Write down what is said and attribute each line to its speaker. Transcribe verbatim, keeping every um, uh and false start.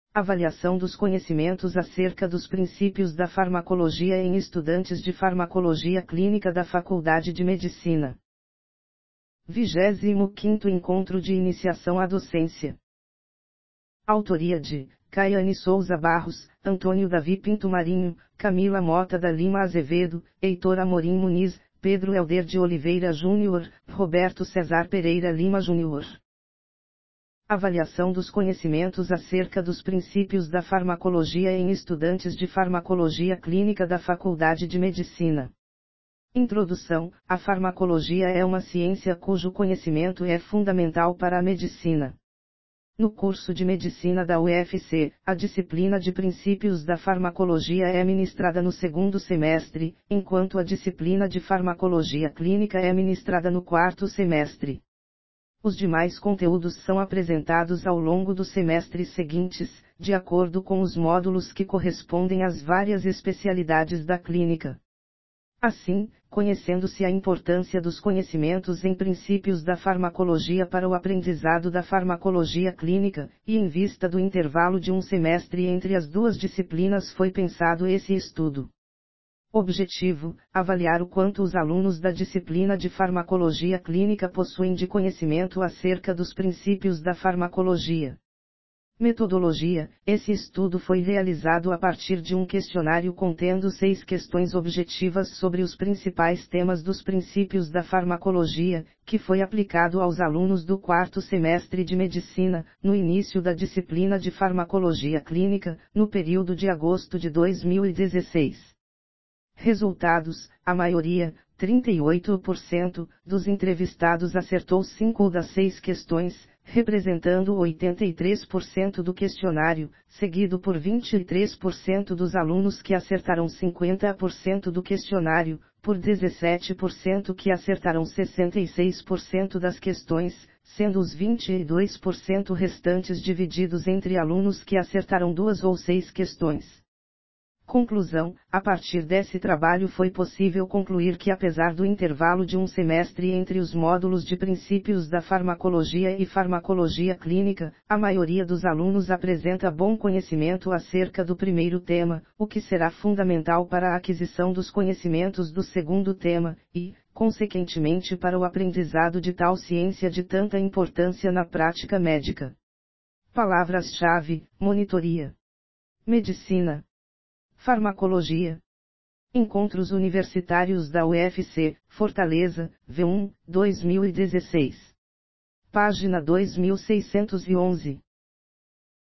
Speaker 1: Avaliação dos conhecimentos acerca dos princípios da farmacologia em estudantes de farmacologia clínica da Faculdade de Medicina. vigésimo quinto Encontro de Iniciação à Docência. Autoria de Caiane Souza Barros, Antônio Davi Pinto Marinho, Camila Mota da Lima Azevedo, Heitor Amorim Muniz, Pedro Helder de Oliveira Júnior, Roberto Cesar Pereira Lima Júnior. Avaliação dos conhecimentos acerca dos princípios da farmacologia em estudantes de farmacologia clínica da Faculdade de Medicina. Introdução: a farmacologia é uma ciência cujo conhecimento é fundamental para a medicina. No curso de medicina da U F C, a disciplina de princípios da farmacologia é ministrada no segundo semestre, enquanto a disciplina de farmacologia clínica é ministrada no quarto semestre. Os demais conteúdos são apresentados ao longo dos semestres seguintes, de acordo com os módulos que correspondem às várias especialidades da clínica. Assim, conhecendo-se a importância dos conhecimentos em princípios da farmacologia para o aprendizado da farmacologia clínica, e em vista do intervalo de um semestre entre as duas disciplinas, foi pensado esse estudo. Objetivo: avaliar o quanto os alunos da disciplina de farmacologia clínica possuem de conhecimento acerca dos princípios da farmacologia. Metodologia: esse estudo foi realizado a partir de um questionário contendo seis questões objetivas sobre os principais temas dos princípios da farmacologia, que foi aplicado aos alunos do quarto semestre de medicina, no início da disciplina de farmacologia clínica, no período de agosto de dois mil e dezesseis. Resultados: a maioria, trinta e oito por cento, dos entrevistados acertou cinco das seis questões, representando oitenta e três por cento do questionário, seguido por vinte e três por cento dos alunos que acertaram cinquenta por cento do questionário, por dezessete por cento que acertaram sessenta e seis por cento das questões, sendo os vinte e dois por cento restantes divididos entre alunos que acertaram duas ou seis questões. Conclusão: a partir desse trabalho foi possível concluir que, apesar do intervalo de um semestre entre os módulos de princípios da farmacologia e farmacologia clínica, a maioria dos alunos apresenta bom conhecimento acerca do primeiro tema, o que será fundamental para a aquisição dos conhecimentos do segundo tema, e, consequentemente, para o aprendizado de tal ciência de tanta importância na prática médica. Palavras-chave: monitoria, medicina, farmacologia. Encontros Universitários da U F C, Fortaleza, V um, dois mil e dezesseis. Página dois mil seiscentos e onze.